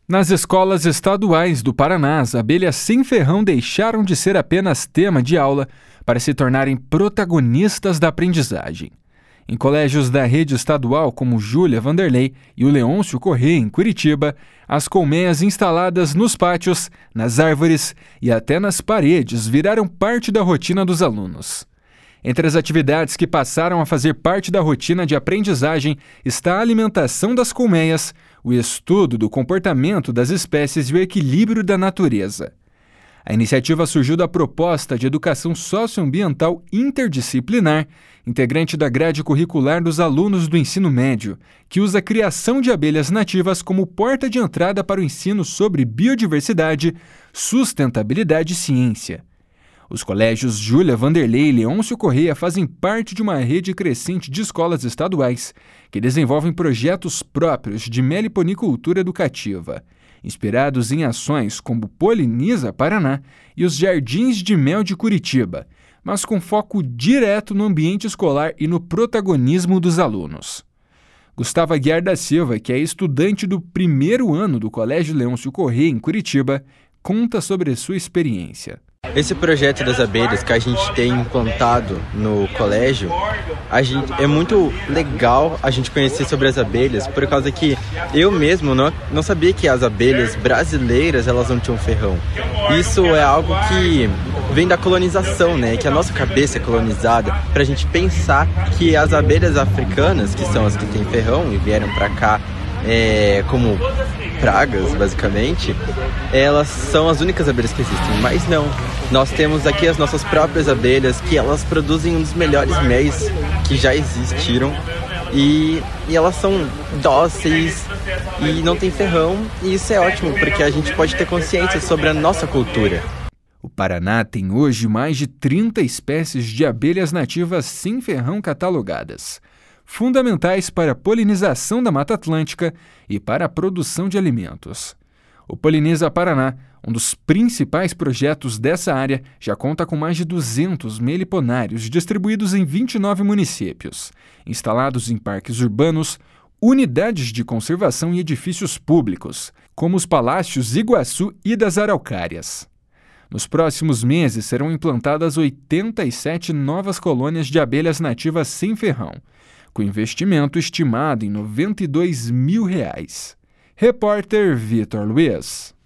Nas escolas estaduais do Paraná, as abelhas sem ferrão deixaram de ser apenas tema de aula para se tornarem protagonistas da aprendizagem. Em colégios da rede estadual como Júlia Vanderlei e o Leôncio Corrêa, em Curitiba, as colmeias instaladas nos pátios, nas árvores e até nas paredes viraram parte da rotina dos alunos. Entre as atividades que passaram a fazer parte da rotina de aprendizagem está a alimentação das colmeias, o estudo do comportamento das espécies e o equilíbrio da natureza. A iniciativa surgiu da proposta de educação socioambiental interdisciplinar, integrante da grade curricular dos alunos do ensino médio, que usa a criação de abelhas nativas como porta de entrada para o ensino sobre biodiversidade, sustentabilidade e ciência. Os colégios Júlia Vanderlei e Leôncio Corrêa fazem parte de uma rede crescente de escolas estaduais que desenvolvem projetos próprios de meliponicultura educativa, inspirados em ações como Poliniza Paraná e os Jardins de Mel de Curitiba, mas com foco direto no ambiente escolar e no protagonismo dos alunos. Gustavo Aguiar da Silva, que é estudante do primeiro ano do Colégio Leôncio Corrêa, em Curitiba, conta sobre a sua experiência. Esse projeto das abelhas que a gente tem implantado no colégio, é muito legal a gente conhecer sobre as abelhas, por causa que eu mesmo não sabia que as abelhas brasileiras elas não tinham ferrão. Isso é algo que vem da colonização, né? Que a nossa cabeça é colonizada para a gente pensar que as abelhas africanas, que são as que têm ferrão e vieram para cá como pragas, basicamente, elas são as únicas abelhas que existem, mas não. Nós temos aqui as nossas próprias abelhas, que elas produzem um dos melhores méis que já existiram, e elas são dóceis e não tem ferrão, e isso é ótimo, porque a gente pode ter consciência sobre a nossa cultura. O Paraná tem hoje mais de 30 espécies de abelhas nativas sem ferrão catalogadas, fundamentais para a polinização da Mata Atlântica e para a produção de alimentos. O Poliniza Paraná, um dos principais projetos dessa área, já conta com mais de 200 meliponários distribuídos em 29 municípios, instalados em parques urbanos, unidades de conservação e edifícios públicos, como os Palácios Iguaçu e das Araucárias. Nos próximos meses serão implantadas 87 novas colônias de abelhas nativas sem ferrão, com investimento estimado em R$ 92 mil. Repórter Vitor Luiz.